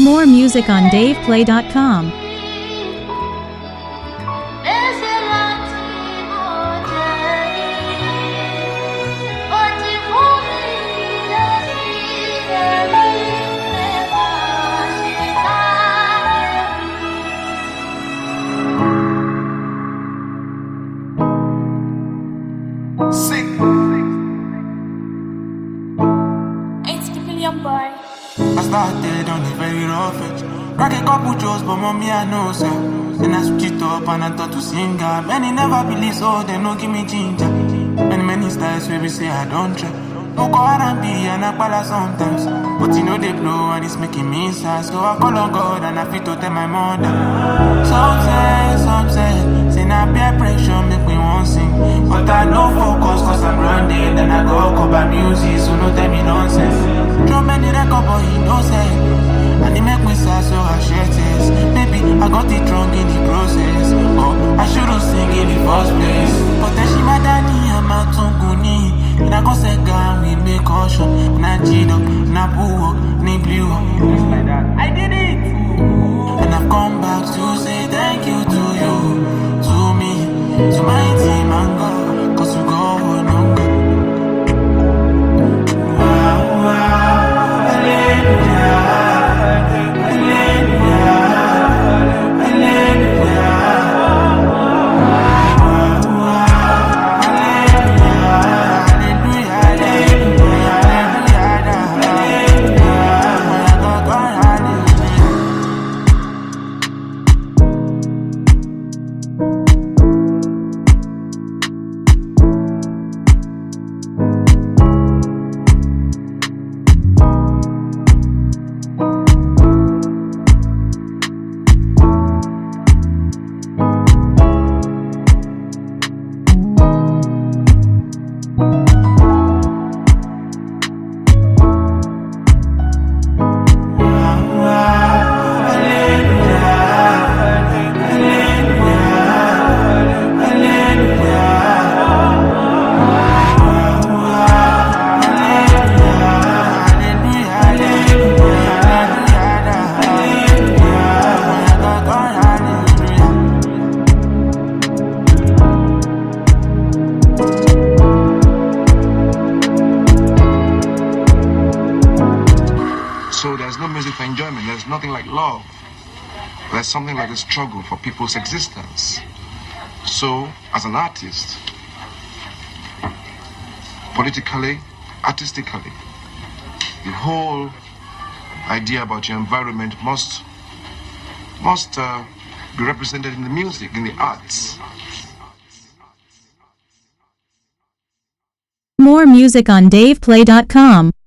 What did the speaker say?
More music on DavePlay.com. I started on the very rough edge. Rock a couple jokes, but mommy I know, sir. Then I switch it up and I thought to sing. Many never believe, so they no give me ginger. Many styles where we say I don't try. No go R&B and I bala sometimes. But you know they blow and it's making me sad. So I call on God and I feel to tell my mother. Some say, say now peer pressure make me want sing. But I no focus cause I'm running. Then I go cover music, so no tell me nonsense. Drum many record but he no say. And he make me sad so I share tears. Maybe I got it wrong in the process. Oh, I shouldn't sing in the first place. But then she mad at me and my tongue. Na go say gun we make caution. Na jido, na buo, ni blue. I did it. And I've come back to say thank you to you, to me, to my team and God. Cause you go on. Wow, wow, hallelujah, hallelujah, hallelujah. So there's no music for enjoyment. There's nothing like love. There's something like a struggle for people's existence. So, as an artist, politically, artistically, the whole idea about your environment must be represented in the music, in the arts. More music on DavePlay.com.